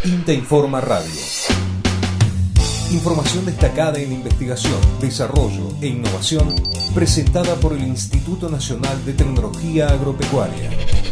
INTA Informa Radio. Información destacada en investigación, desarrollo e innovación presentada por el Instituto Nacional de Tecnología Agropecuaria.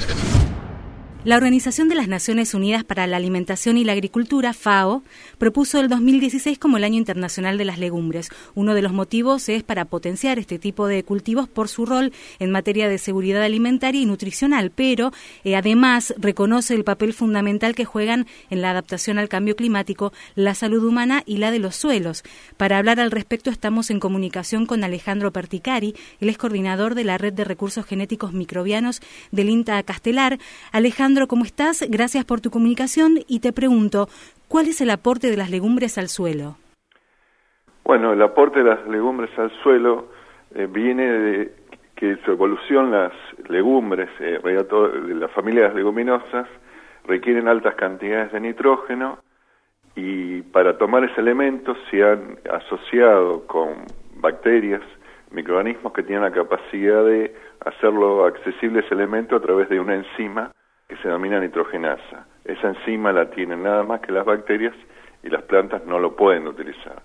La Organización de las Naciones Unidas para la Alimentación y la Agricultura, FAO, propuso el 2016 como el Año Internacional de las Legumbres. Uno de los motivos es para potenciar este tipo de cultivos por su rol en materia de seguridad alimentaria y nutricional, pero además reconoce el papel fundamental que juegan en la adaptación al cambio climático, la salud humana y la de los suelos. Para hablar al respecto estamos en comunicación con Alejandro Perticari, él es coordinador de la Red de Recursos Genéticos Microbianos del INTA Castelar. Alejandro, ¿cómo estás? Gracias por tu comunicación y te pregunto, ¿cuál es el aporte de las legumbres al suelo? Bueno, el aporte de las legumbres al suelo viene de que su evolución, las legumbres, de la familia de las leguminosas, requieren altas cantidades de nitrógeno y para tomar ese elemento se han asociado con bacterias, microorganismos que tienen la capacidad de hacerlo accesible ese elemento a través de una enzima que se denomina nitrogenasa. Esa enzima la tienen nada más que las bacterias y las plantas no lo pueden utilizar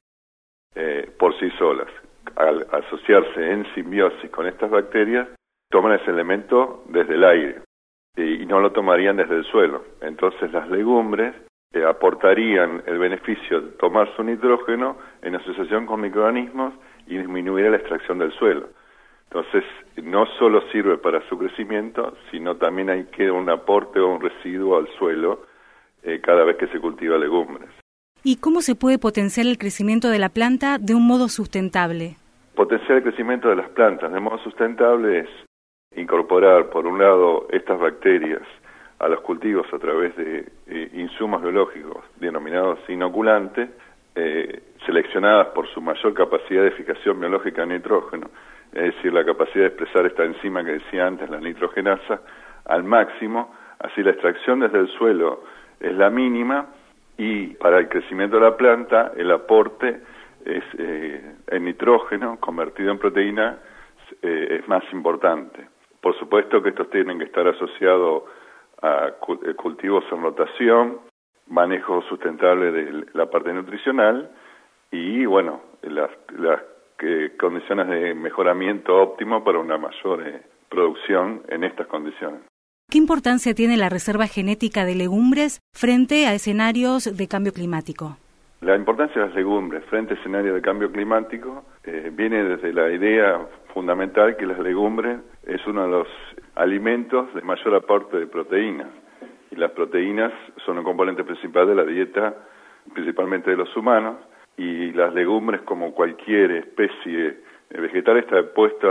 por sí solas. Al asociarse en simbiosis con estas bacterias, toman ese elemento desde el aire y no lo tomarían desde el suelo. Entonces las legumbres aportarían el beneficio de tomar su nitrógeno en asociación con microorganismos y disminuir la extracción del suelo. Entonces, no solo sirve para su crecimiento, sino también hay que un aporte o un residuo al suelo cada vez que se cultiva legumbres. ¿Y cómo se puede potenciar el crecimiento de la planta de un modo sustentable? Potenciar el crecimiento de las plantas de modo sustentable es incorporar, por un lado, estas bacterias a los cultivos a través de insumos biológicos denominados inoculantes, seleccionadas por su mayor capacidad de fijación biológica en nitrógeno, es decir, la capacidad de expresar esta enzima que decía antes, la nitrogenasa, al máximo. Así la extracción desde el suelo es la mínima y para el crecimiento de la planta el aporte es el nitrógeno convertido en proteína es más importante. Por supuesto que estos tienen que estar asociados a cultivos en rotación, manejo sustentable de la parte nutricional y, bueno, las condiciones de mejoramiento óptimo para una mayor producción en estas condiciones. ¿Qué importancia tiene la reserva genética de legumbres frente a escenarios de cambio climático? La importancia de las legumbres frente a escenarios de cambio climático viene desde la idea fundamental que las legumbres es uno de los alimentos de mayor aporte de proteínas. Y las proteínas son un componente principal de la dieta, principalmente de los humanos, y las legumbres, como cualquier especie vegetal, está expuesta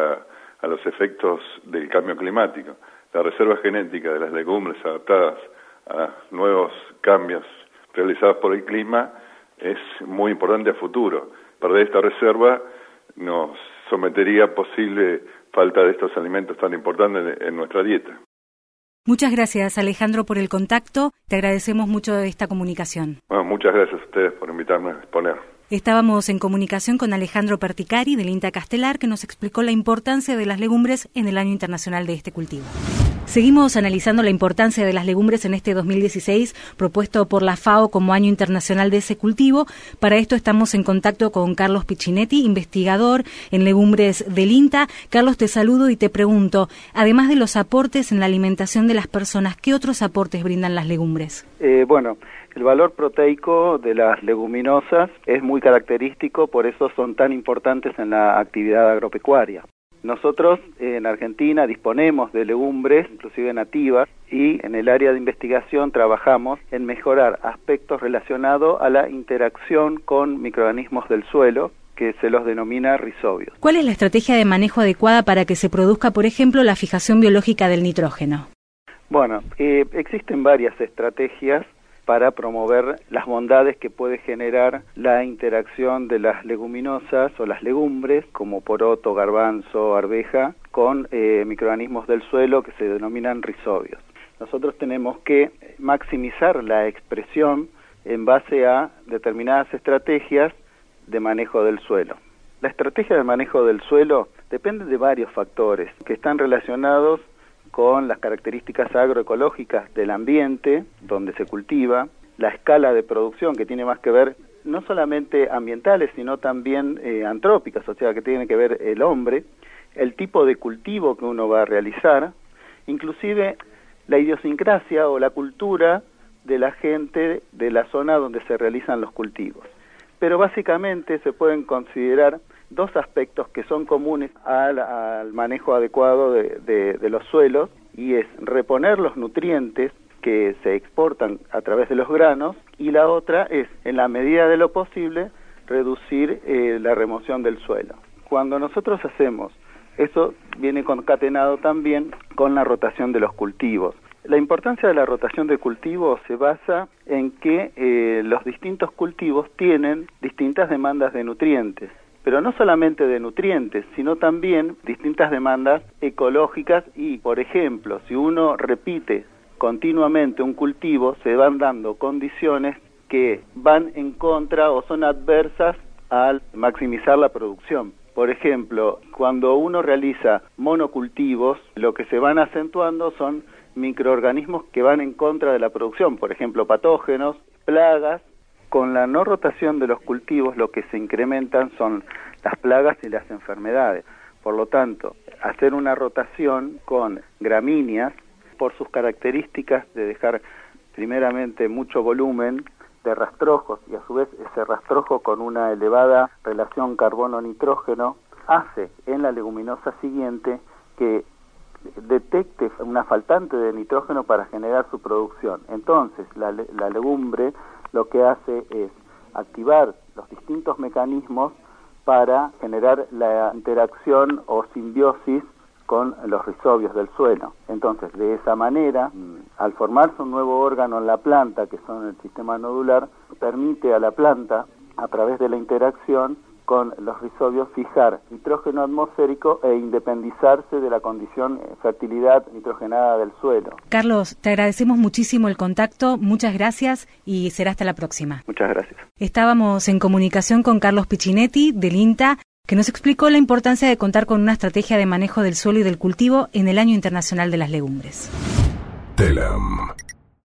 a los efectos del cambio climático. La reserva genética de las legumbres adaptadas a nuevos cambios realizados por el clima es muy importante a futuro. Perder esta reserva nos sometería a posible falta de estos alimentos tan importantes en nuestra dieta. Muchas gracias, Alejandro, por el contacto. Te agradecemos mucho esta comunicación. Bueno, muchas gracias a ustedes por invitarme a exponer. Estábamos en comunicación con Alejandro Perticari del INTA Castelar, que nos explicó la importancia de las legumbres en el Año Internacional de este cultivo. Seguimos analizando la importancia de las legumbres en este 2016, propuesto por la FAO como Año Internacional de ese cultivo. Para esto estamos en contacto con Carlos Piccinetti, investigador en legumbres del INTA. Carlos, te saludo y te pregunto, además de los aportes en la alimentación de las personas, ¿qué otros aportes brindan las legumbres? El valor proteico de las leguminosas es muy característico, por eso son tan importantes en la actividad agropecuaria. Nosotros en Argentina disponemos de legumbres, inclusive nativas, y en el área de investigación trabajamos en mejorar aspectos relacionados a la interacción con microorganismos del suelo, que se los denomina rhizobios. ¿Cuál es la estrategia de manejo adecuada para que se produzca, por ejemplo, la fijación biológica del nitrógeno? Bueno, existen varias estrategias para promover las bondades que puede generar la interacción de las leguminosas o las legumbres, como poroto, garbanzo, arveja, con microorganismos del suelo que se denominan rhizobios. Nosotros tenemos que maximizar la expresión en base a determinadas estrategias de manejo del suelo. La estrategia de manejo del suelo depende de varios factores que están relacionados con las características agroecológicas del ambiente donde se cultiva, la escala de producción, que tiene más que ver no solamente ambientales, sino también antrópicas, o sea, que tiene que ver el hombre, el tipo de cultivo que uno va a realizar, inclusive la idiosincrasia o la cultura de la gente de la zona donde se realizan los cultivos. Pero básicamente se pueden considerar dos aspectos que son comunes al manejo adecuado de los suelos, y es reponer los nutrientes que se exportan a través de los granos, y la otra es, en la medida de lo posible, reducir la remoción del suelo. Cuando nosotros hacemos eso, viene concatenado también con la rotación de los cultivos. La importancia de la rotación de cultivos se basa en que los distintos cultivos tienen distintas demandas de nutrientes, pero no solamente de nutrientes, sino también distintas demandas ecológicas y, por ejemplo, si uno repite continuamente un cultivo, se van dando condiciones que van en contra o son adversas al maximizar la producción. Por ejemplo, cuando uno realiza monocultivos, lo que se van acentuando son microorganismos que van en contra de la producción, por ejemplo, patógenos, plagas. Con la no rotación de los cultivos, lo que se incrementan son las plagas y las enfermedades. Por lo tanto, hacer una rotación con gramíneas, por sus características de dejar primeramente mucho volumen de rastrojos, y a su vez ese rastrojo con una elevada relación carbono-nitrógeno, hace en la leguminosa siguiente que detecte una faltante de nitrógeno para generar su producción. Entonces la legumbre lo que hace es activar los distintos mecanismos para generar la interacción o simbiosis con los rizobios del suelo. Entonces, de esa manera, al formarse un nuevo órgano en la planta, que son el sistema nodular, permite a la planta, a través de la interacción con los rizobios, fijar nitrógeno atmosférico e independizarse de la condición fertilidad nitrogenada del suelo. Carlos, te agradecemos muchísimo el contacto, muchas gracias y será hasta la próxima. Muchas gracias. Estábamos en comunicación con Carlos Piccinetti, del INTA, que nos explicó la importancia de contar con una estrategia de manejo del suelo y del cultivo en el Año Internacional de las Legumbres. Telam.